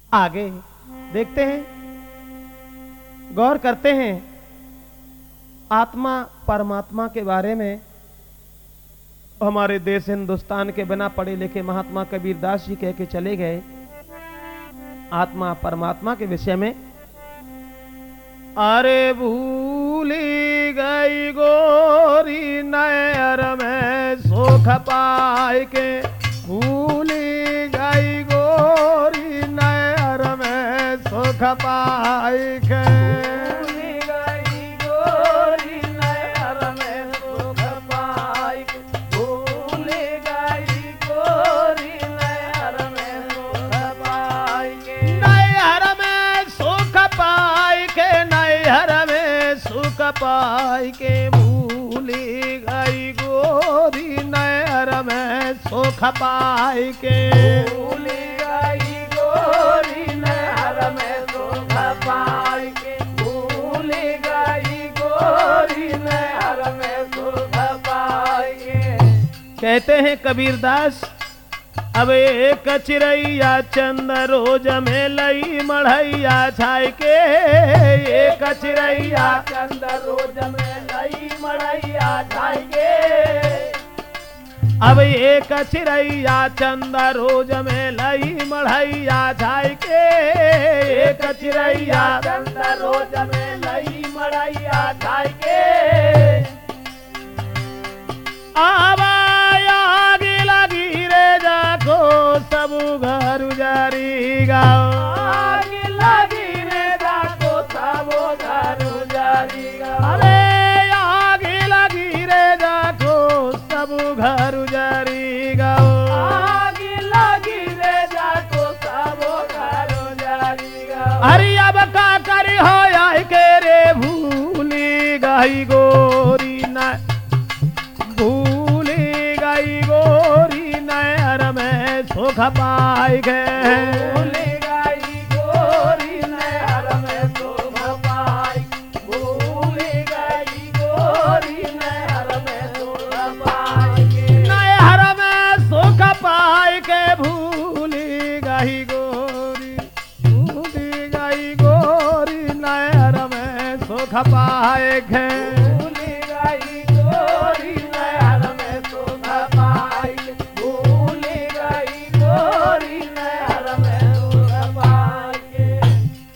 आगे देखते हैं, गौर करते हैं आत्मा परमात्मा के बारे में। हमारे देश हिंदुस्तान के बिना पढ़े लिखे महात्मा कबीरदास जी कह के चले गए आत्मा परमात्मा के विषय में। अरे भूली गई गोरी नैर में सुख पाए के, भूली गई गोरी नैर में सुख पाए के, भूली गई गोरी नैर में सुख पाए के, भूली गई गोरी नैर में सुख पाए के, नैर में सुख पाए के, नैर में सुख पाए के, भूली गई गोरी नैर में सुख पाए के, भूली गई गोरी नैर में सुख पाए के, भूली गई गोरी नैर में सुख पाए के। कहते हैं कबीरदास, अब एक चिरैया चंद रोज में लई मढ़ैया छाय के, एक चिरैया चंद रोज में लई मड़ैया छाई के, अब एक चिरैया चंद रोज में लई मढ़ैया छाय के, एक चिरैया चंद रोज में लई मड़ैया छाई के, आवाज लगी रे जाको सब घर उजारी गाओ, आग लगी रे जाको सबो घर उजारी गाओ, अरे आग लगी रे जाको सब घर उजारी गाओ, आग लगी रे जाको सबो घर उजारी गाओ, अरे अब का करी हो आई के रे भूली गई गोरी न, भूली गई गोरी नैर में सुख पाए गए, भूली गई गोरी नैर में सुख पाई, भूली गई गोरी नैर में सुख पाई के, नैर में सुख पाए के, भूली गई गोरी, भूली गई गोरी नैर में सुख पाए गए, भूली गई गोरी नैर में सुख पाई, भूली गई गोरी नैर में सुख पाई के।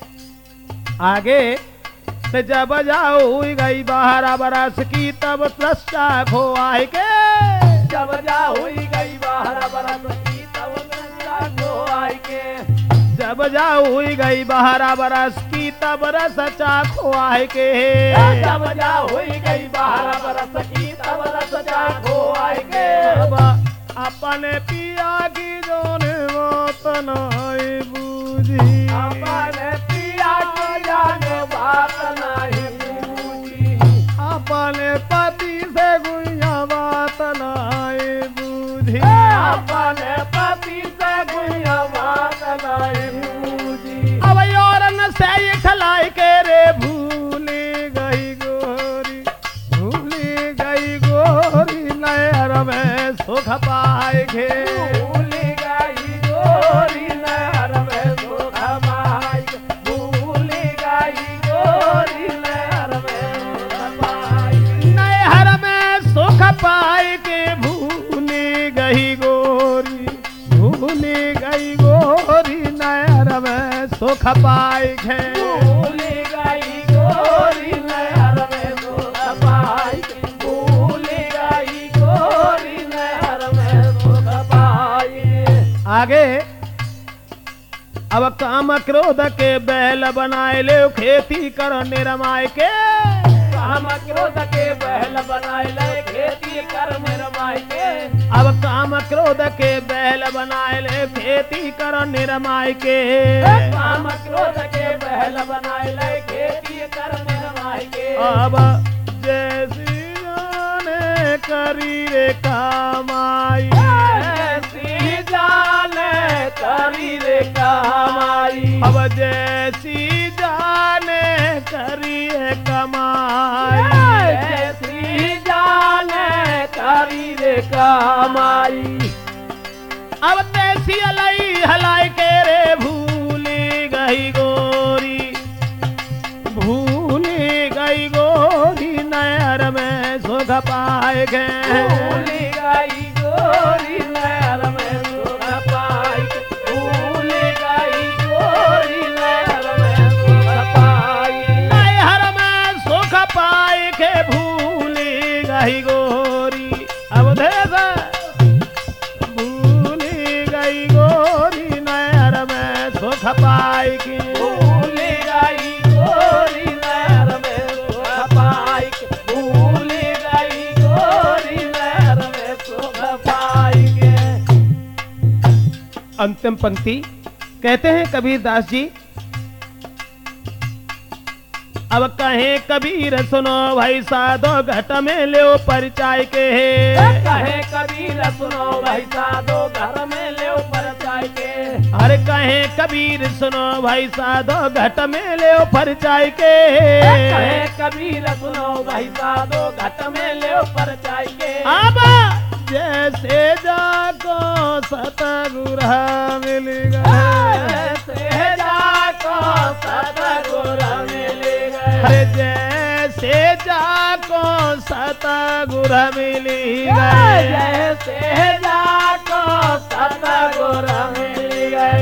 आगे से जब जाओ गई बारह बरस की तब त्रस्ता खो आए के, जब जा हुई गई 12 बरस की तब नशा को आई के, जब जाओ गई 12 बरस की तब रस चाखो आए के, जब जा हुई गई 12 बरस की तब रस को आई के, अब अपने पिया की जोन मौत नहीं बूझी, अपने पिया की जान बात नहीं पूछी, अपने पति से गुइया बात नहीं बूझी, अपने पति से कोई बात नहीं पूछी, अब औरन से ठलाई के रे भूली गई गोरी, भूली गई गोरी नैर में सुख पाए गे, भूली गई गोरी नैर में सुख पाई, भूली गई गोरी नैर में सुख पाई, नैर में सुख पाए के, भूली गई गोरी, भूली गई गोरी नैर में सुख पाए गे, भूली गई गोरी नैर में सुख पाई, भूली गई गोरी नैर में सुख पाई। आगे अब काम क्रोध के बैल बनाए ले खेती कर निरमाय के, काम क्रोध के बहल बनाए ले खेती कर निरमाई के, अब काम क्रोध के बैल बनाए ले खेती कर निरमाय के, काम क्रोध के बहल बनाए ले खेती कर निरमाई के, अब जैसी जाने करी रे कामाई, ऐसी जाने करी रे कमाई, अब जैसी जाने करी रे कमाई, ऐसी जाने करी रे कमाई, अब तैसी अलई हलाई के रे भूली के भूल गई गोरी नहर में सुख पाई के भूल गई गोरी नहर में सुख पाई नैहर में सुख पाई के भूल गई गोरी अवधेश भूल गई गोरी नैहर में सुख पाई के भूल गई गोरी नहर में सुख पाई के भूल गई गोरी नहर में सुख पाई के अंतिम पंक्ति कहते हैं कबीर दास जी अब कहे कबीर सुनो भाई साधो घट में ले परिचय के कहे कबीर सुनो भाई साधो घर में ले परिचय के अरे कहे कबीर सुनो भाई साधो घट में ले परिचय के कहे कबीर सुनो भाई साधो घट में ले परिचय के अब जैसे जाको सतगुरु मिल गए जैसे जाको सतगुरु मिल गए अरे जैसे जाको सतगुरु मिल गए जैसे जाको सतगुरु मिल गए